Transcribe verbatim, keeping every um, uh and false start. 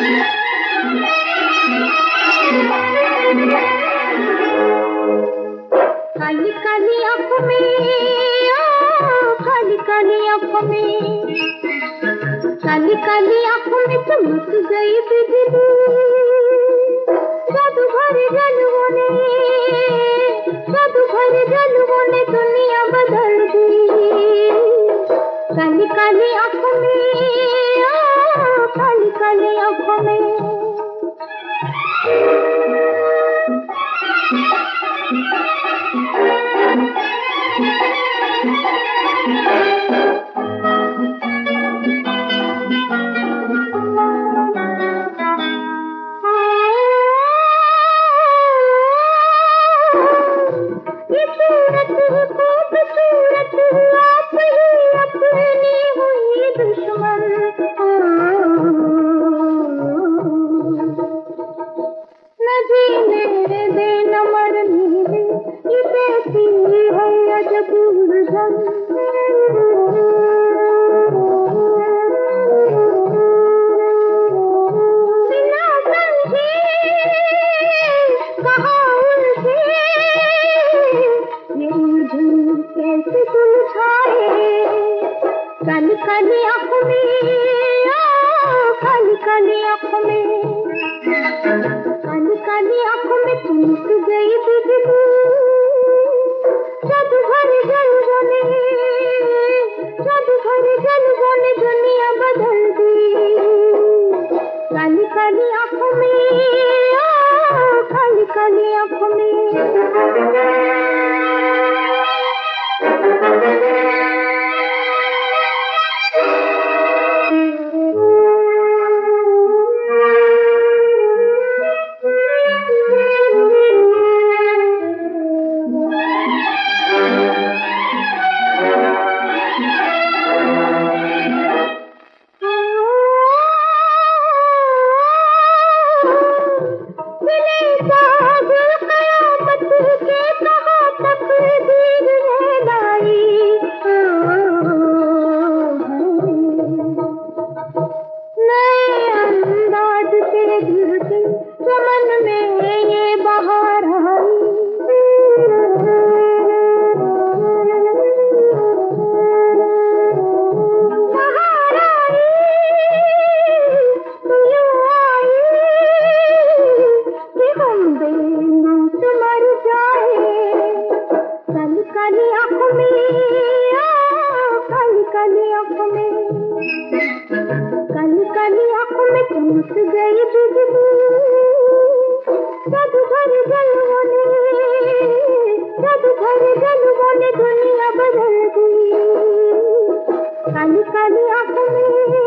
काली काली आँखों में, आ, काली काली आँखों में, काली काली आँखों में चमक गई बिजली, जादू भरे जलवों ने, जादू भरे जलवों ने दुनिया बदल दी। काली काली आँखों में, आ, काली काली आँखों में। काली काली आँखों में, काली काली आँखों में, काली काली आँखों में चमक गई बिजली, जादू भरे जलवों ने, जादू भरे जलवों ने दुनिया बदल दी। काली काली आँखों में, काली काली आँखों में। काली आँखों में, काली काली आँखों में, काली काली आँखों में चमक गई बिजली, जादू भरे जलवों ने, जादू भरे जलवों ने दुनिया बदल दी। काली काली आँखों में।